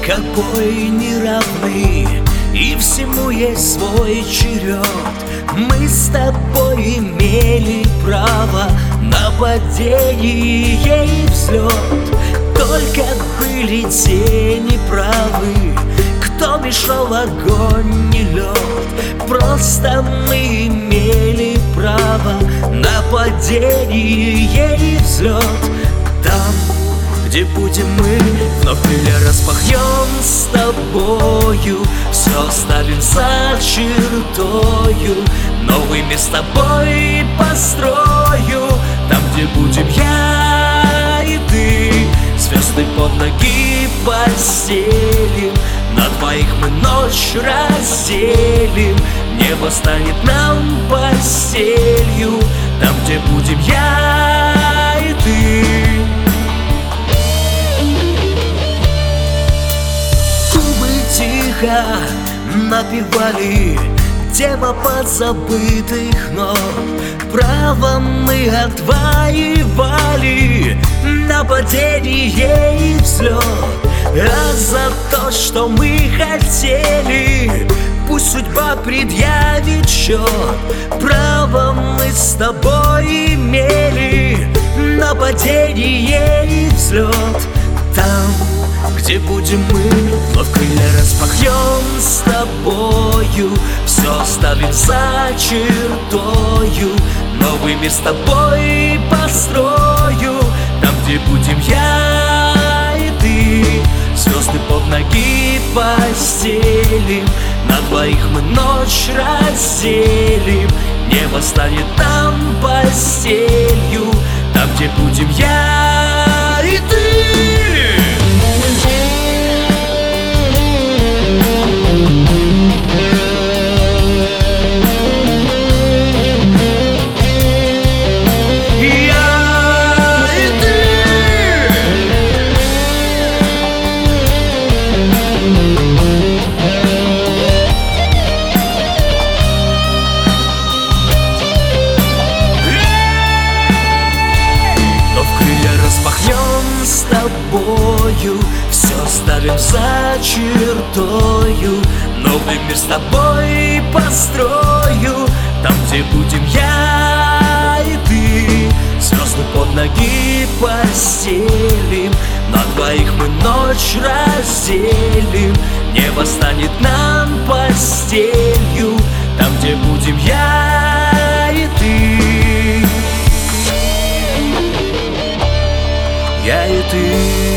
как бой неравный, и всему есть свой черед. Мы с тобой имели право на падение и взлет. Только были те неправы, кто мешал огонь и лед. Просто мы имели право на падение и взлет. Там, где будем мы, вновь крылья распахнем с тобою, все оставим за чертою, новый мир с тобой построю. Там, где будем я и ты, звезды под ноги постелим, на двоих мы ночь разделим, небо станет нам постелью. Там, где будем я и ты. Губы тихо напевали тема подзабытых нот. Право мы отвоевали нападение и взлет. А за то, что мы хотели, пусть судьба предъявит счет. Право мы с тобой имели нападение и взлет. Там, где будем мы, вновь крылья распахнем с тобою, все оставим за чертою, новый мир с тобой построю. Там, где будем я и ты, звезды под ноги постелим, на двоих мы ночь разделим, небо станет нам постелью. Там, где будем я и ты. С тобою все оставим за чертою, новый мир с тобой построю. Там, где будем я и ты, звезды под ноги постелим, на двоих мы ночь разделим, небо станет нам постелью. Там, где будем я и ты, я и ты.